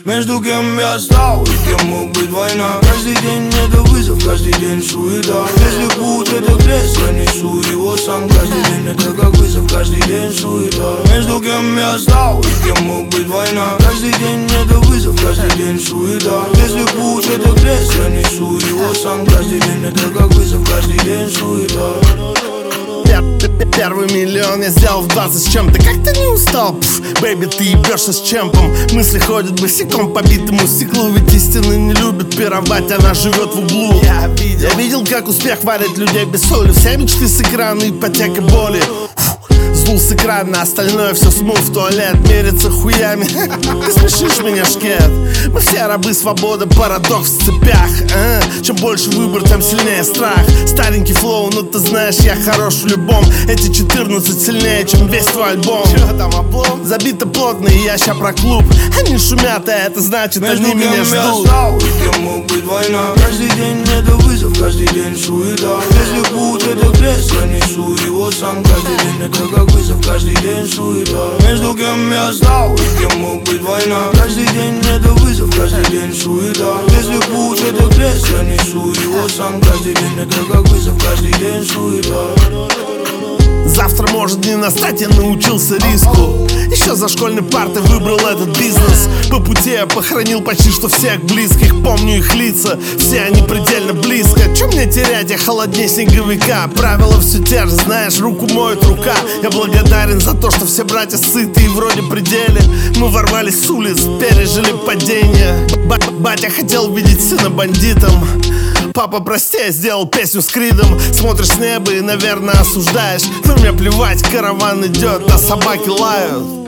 Между кем я стал и кем мог быть война. Каждый день это вызов, каждый день суета. Если путь это крест, я несу его сам. Каждый день это как вызов, каждый день суета. Между кем я стал и кем мог быть война. Каждый день это вызов, каждый день суета. Если путь это крест, я несу его сам. Каждый день это как вызов, каждый день суета. Первый миллион я сделал в 20 с чем-то. Как ты не устал? Бэйби, ты ебешься с чемпом. Мысли ходят босиком по битому стеклу. Ведь истины не любит пировать, она живет в углу. Я видел, как успех варит людей без соли. Все мечты с экрана, ипотека боли. Сдул с экрана, остальное все смыл в туалет. Мериться хуями. Ты смешишь меня, шкет. Мы все рабы свободы, парадокс в цепях. Чем больше выбор, тем сильнее страх. Старенький флоу, но ты знаешь, я хорош в любом. Эти 14 сильнее, чем весь твой альбом. Забито плотно, и я ща про клуб. Они шумят, а это значит, они меня ждут. Между кем я стал и кем мог быть война. Каждый день это вызов, каждый день суета. Если путь это крест, я несу его сам. Каждый день это как вызов, каждый день суета. Между кем я стал и кем мог быть война. Каждый день это вызов, каждый день суета. Если путь это крест, я несу его сам. Каждый день это как вызов, каждый день суета. Завтра может не настать, я научился риску. Еще за школьной партой выбрал этот бизнес. По пути я похоронил почти что всех близких. Помню их лица, все они предельно близко. Че мне терять, я холоднее снеговика. Правила все те же, знаешь, руку моет рука. Я благодарен за то, что все братья сыты и вроде пределе. Мы ворвались с улиц, пережили падение. Батя хотел видеть сына бандитом. Папа, прости, я сделал песню с Кридом. Смотришь с неба и, наверное, осуждаешь. Но мне плевать, караван идет, а собаки лают.